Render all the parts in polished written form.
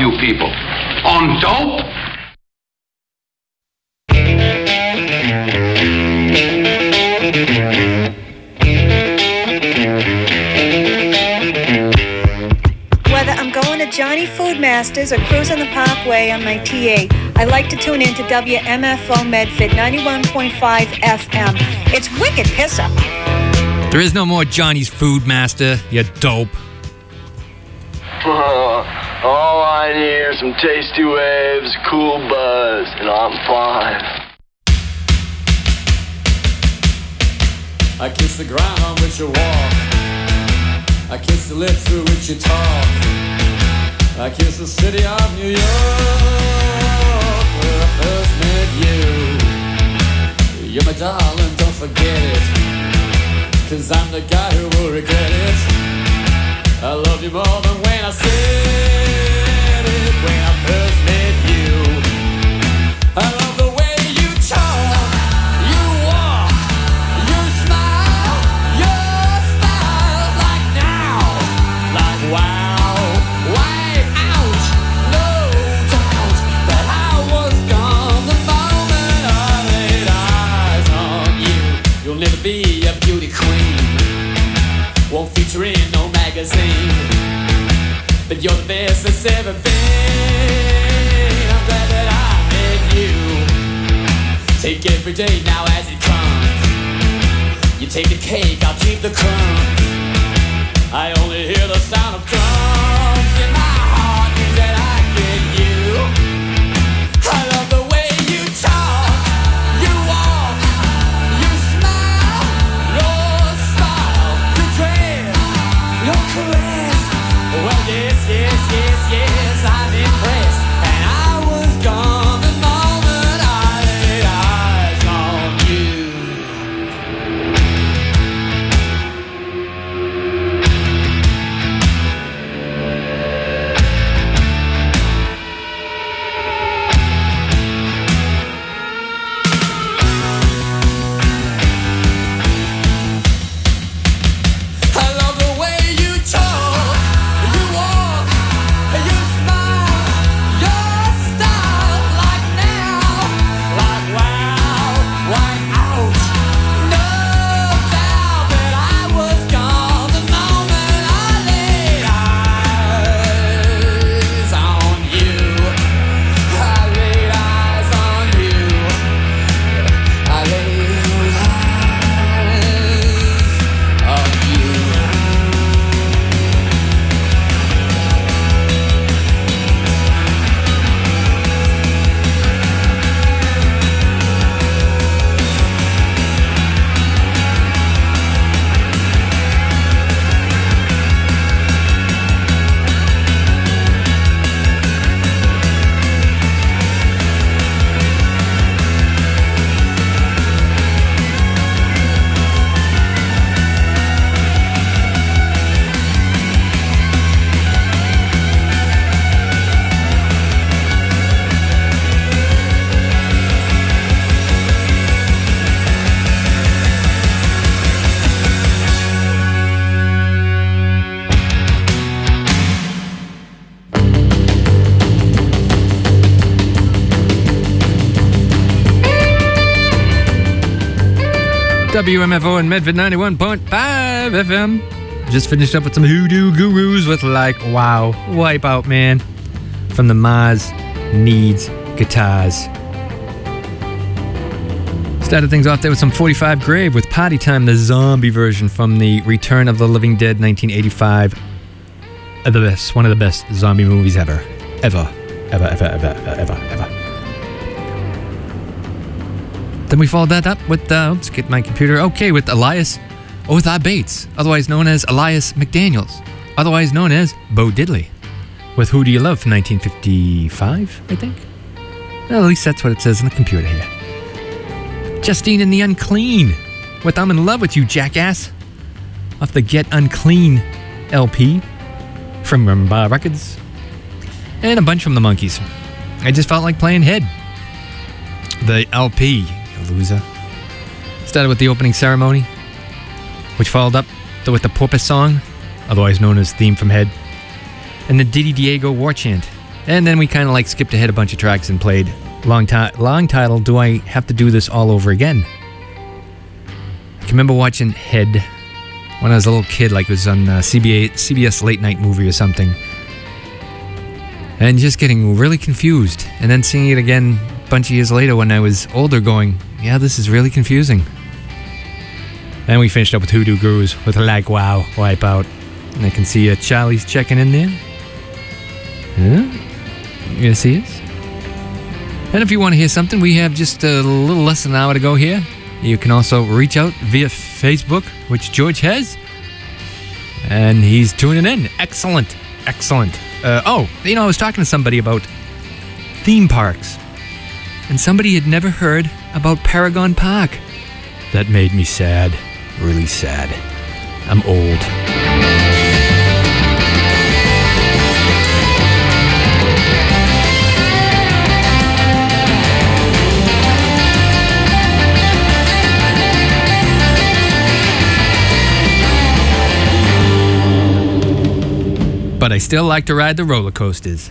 you people? On dope? Whether I'm going to Johnny Food Masters or cruising the Parkway on my TA, I like to tune in to WMFO Medford 91.5 FM. It's wicked piss up. There is no more Johnny's Food Master, you dope. All I need are some tasty waves, cool buzz, and I'm fine. I kiss the ground on which you walk. I kiss the lips through which you talk. I kiss the city of New York, where I first met you. You're my darling, don't forget it, 'cause I'm the guy who will regret it. I love you more than when I said it, when I first met you. I love the way you talk, you walk, you smile, your style, like now, like wow, way out, no doubt that I was gone the moment I laid eyes on you. You'll never be a beauty queen, won't feature in no magazine, but you're the best that's ever been. I'm glad that I met you. Take every day now as it comes. You take the cake, I'll keep the crumbs. I only hear the sound of drums in my heart means that I get you. I love the way you talk, you walk, you smile, your style, your dress, your caress. Well, yes, yes, yes, yes, I'm impressed. And I was gone the moment I laid eyes on you. I love the way you talk, you walk, you smile, your style, like now, like wow, like out. No doubt that I was gone the moment I laid eyes on you. I laid eyes on you. I laid eyes on you. WMFO and Medford 91.5 FM. Just finished up with some Hoodoo Gurus with like, wow, Wipeout, man. From the Maz Needs Guitars. Started things off there with some 45 Grave with Party Time, the zombie version from the Return of the Living Dead 1985. The best, one of the best zombie movies ever. Ever. Then we followed that up with, let's get my computer, okay, with Elias Othar Bates, otherwise known as Elias McDaniels, otherwise known as Bo Diddley, with Who Do You Love from 1955, I think? Well, at least that's what it says on the computer here. Justine and the Unclean, with I'm in Love with You, Jackass, off the Get Unclean LP from Rumba Records, and a bunch from the Monkees. I just felt like playing Head, the LP, you loser. Started with the opening ceremony, which followed up with the Porpoise song, otherwise known as Theme from Head, and the Diddy Diego War Chant And then we kind of like skipped ahead a bunch of tracks and played long title, Do I Have to Do This All Over Again? I can remember watching Head when I was a little kid, like it was on CBS late night movie or something. And just getting really confused. And then seeing it again a bunch of years later when I was older going, yeah, this is really confusing. And we finished up with Hoodoo Grooves with Like Wow, Wipeout. And I can see Charlie's checking in there. Yeah. Yes, he is. And if you want to hear something, we have just a little less than an hour to go here. You can also reach out via Facebook, which George has. And he's tuning in. Excellent. Excellent. I was talking to somebody about theme parks. And somebody had never heard about Paragon Park. That made me sad. Really sad. I'm old. But I still like to ride the roller coasters.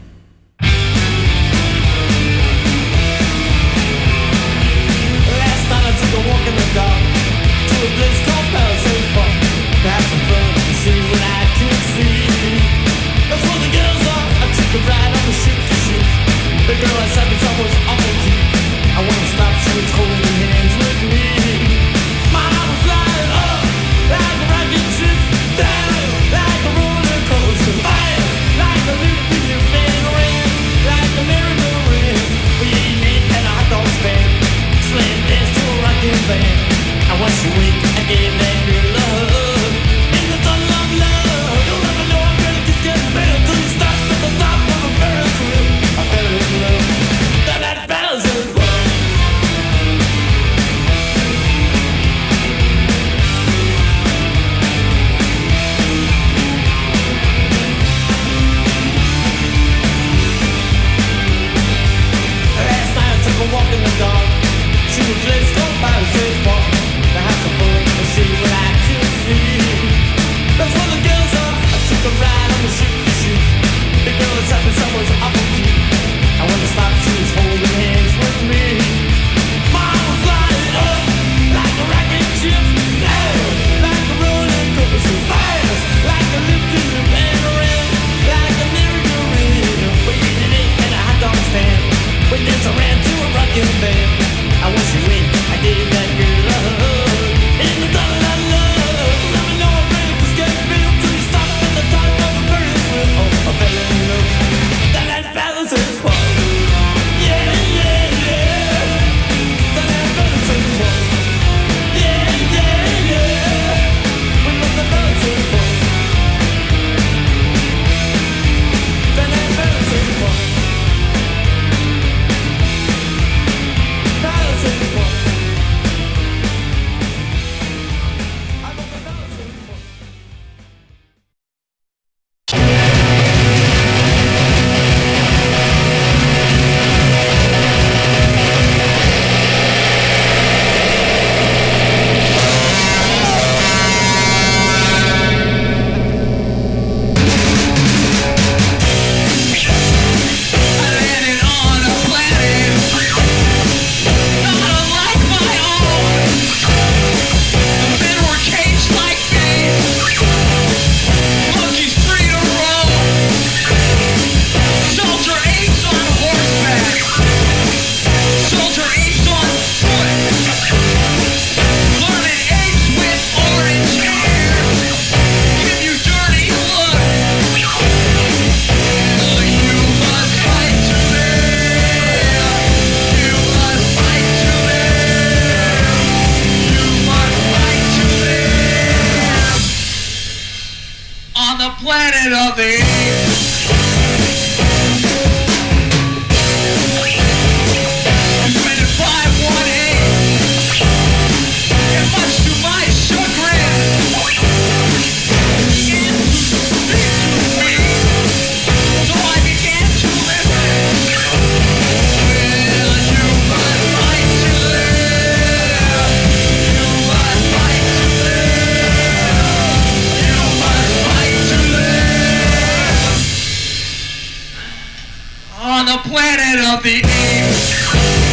Last night I took a walk in the dark to a place called Palisades Park to have some fun and see what I could see. That's where the girls are. I took a ride on the shoot. The girl I sat beside was awful cute. I wouldn't stop, she was holding hands with me. My heart was flying up like a rocket ship, down like a roller coaster, fire like a loop in your fan, ring like a merry-go-round. We ate at a hot dog stand, slam dance to a rockin' band. I watched you wink, I gave that girl love. In the tunnel of love, you'll never know I'm gonna just get better till you stop at the top of a Ferris wheel. I fell in love. That battle's in love. Last night I took a walk in the dark to a place called Palisades Park to have some fun and see what I could see. That's where the girls are. I took a ride on the shoot. The girl that sat beside was awful cute. I wanted to stop, she was holding hands with me. My heart was flying up like a rocket ship, down like a roller coaster, fast like a lift in the band, around like a merry-go-round. We did it at a hot dog stand. We danced around to a rockin' band. I want you in, I gave that girl love. In the tunnel of love, let me know I'm ready to skate real till you stop at the top of a Ferris wheel. Oh, I fell in love. That balance is fun. Yeah, yeah, yeah. That balance is fun. Yeah, yeah, yeah. We love the balance is fun. That balance is fun. Balance is fun. I love the balance is fun. Landed on a planet not unlike my own. The men were caged like bees, monkeys free to roam. Soldier apes on horseback, soldier apes on foot. Learning apes with orange hair give you dirty look. You must fight to live. You must fight to live. You must fight to live on the planet of the apes. Committed 518, and much to my chagrin, began to speak to me. So I began to listen. Well, you must fight to live. You must fight to live. You must fight to live. of the apes.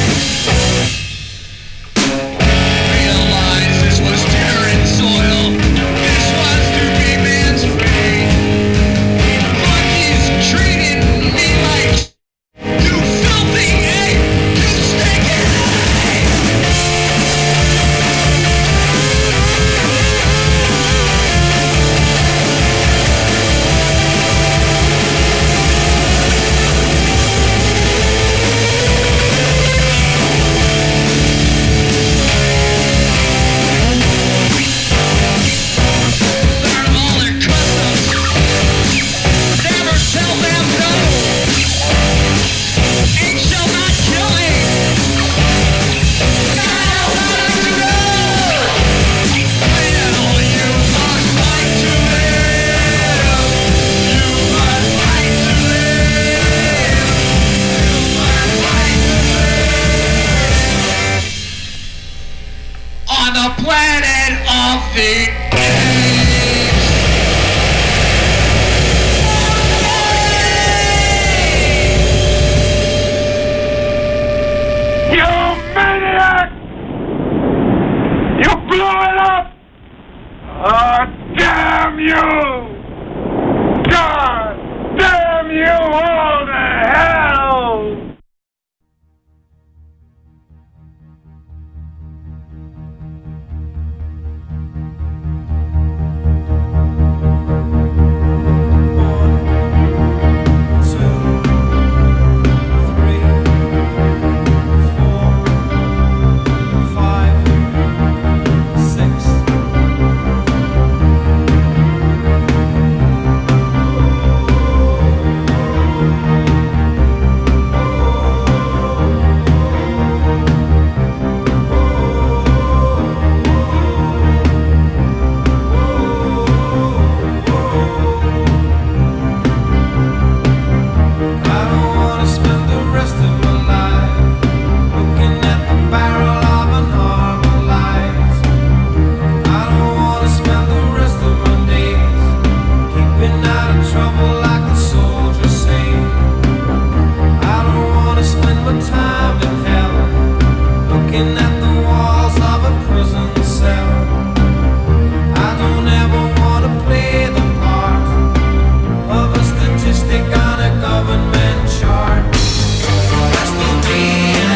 Realized this was dinner and soil. This was to be man's free. Monkeys treating me like you filthy ape, you stinking ape. Learn all their customs. Never tell them no. Ain't shall not kill him. Now let us go. Well, you must fight to live. You must fight to live. You must fight to live. On the planet of the apes. You maniac! You blew it up! Oh, damn you!